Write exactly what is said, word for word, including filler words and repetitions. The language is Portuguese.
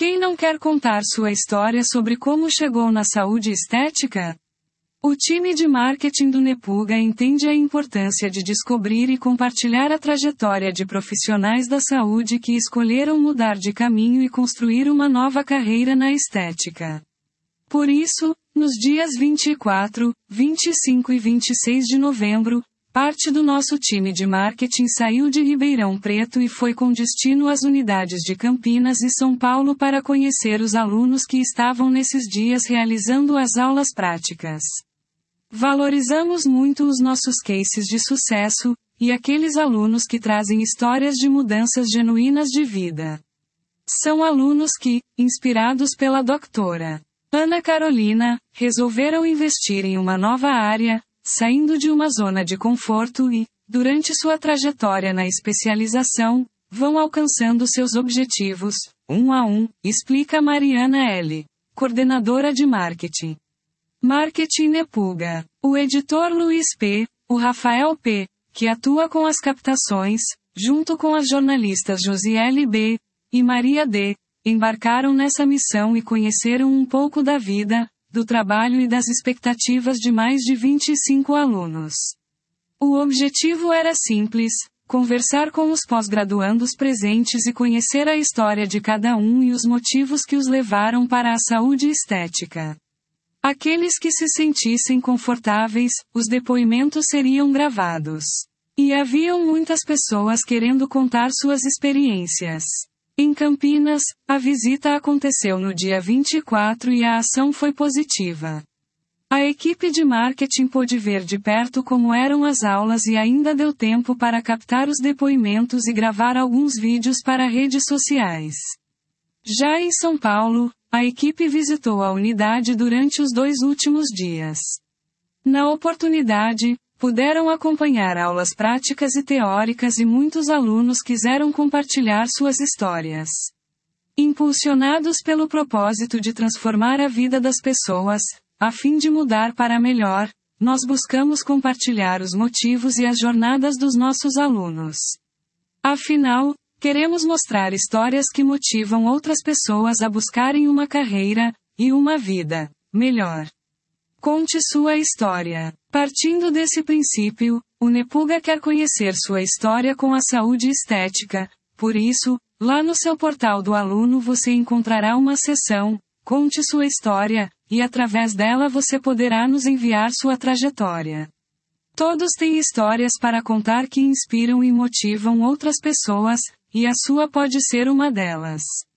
Quem não quer contar sua história sobre como chegou na saúde estética? O time de marketing do Nepuga entende a importância de descobrir e compartilhar a trajetória de profissionais da saúde que escolheram mudar de caminho e construir uma nova carreira na estética. Por isso, nos dias vinte e quatro, vinte e cinco e vinte e seis de novembro, parte do nosso time de marketing saiu de Ribeirão Preto e foi com destino às unidades de Campinas e São Paulo para conhecer os alunos que estavam nesses dias realizando as aulas práticas. Valorizamos muito os nossos cases de sucesso, e aqueles alunos que trazem histórias de mudanças genuínas de vida. São alunos que, inspirados pela doutora Ana Carolina, resolveram investir em uma nova área, saindo de uma zona de conforto e, durante sua trajetória na especialização, vão alcançando seus objetivos, um a um, explica Mariana L., coordenadora de marketing. Marketing Nepuga. O editor Luiz P., o Rafael P., que atua com as captações, junto com as jornalistas Josiele B. e Maria D., embarcaram nessa missão e conheceram um pouco da vida, do trabalho e das expectativas de mais de vinte e cinco alunos. O objetivo era simples: conversar com os pós-graduandos presentes e conhecer a história de cada um e os motivos que os levaram para a saúde estética. Aqueles que se sentissem confortáveis, os depoimentos seriam gravados. E haviam muitas pessoas querendo contar suas experiências. Em Campinas, a visita aconteceu no dia vinte e quatro e a ação foi positiva. A equipe de marketing pôde ver de perto como eram as aulas e ainda deu tempo para captar os depoimentos e gravar alguns vídeos para redes sociais. Já em São Paulo, a equipe visitou a unidade durante os dois últimos dias. Na oportunidade, puderam acompanhar aulas práticas e teóricas e muitos alunos quiseram compartilhar suas histórias. Impulsionados pelo propósito de transformar a vida das pessoas, a fim de mudar para melhor, nós buscamos compartilhar os motivos e as jornadas dos nossos alunos. Afinal, queremos mostrar histórias que motivam outras pessoas a buscarem uma carreira e uma vida melhor. Conte sua história. Partindo desse princípio, o Nepuga quer conhecer sua história com a saúde estética. Por isso, lá no seu portal do aluno você encontrará uma seção, Conte sua história, e através dela você poderá nos enviar sua trajetória. Todos têm histórias para contar que inspiram e motivam outras pessoas, e a sua pode ser uma delas.